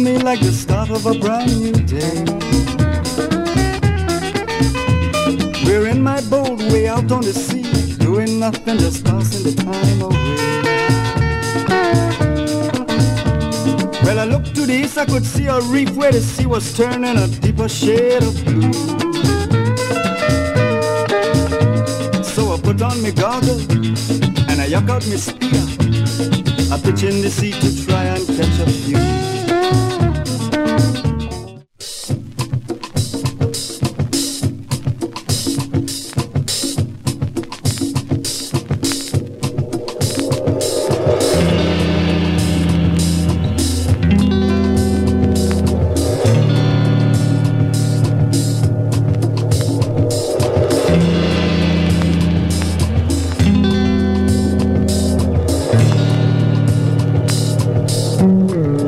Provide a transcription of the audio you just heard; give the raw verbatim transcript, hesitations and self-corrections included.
me like the start of a brand new day. We're in my boat way out on the sea, doing nothing, just passing the time away. Well, I looked to the east, I could see a reef where the sea was turning a deeper shade of blue. So I put on me goggles and I yuck out me spear. I pitch in the sea to try and catch a few. Mm-hmm.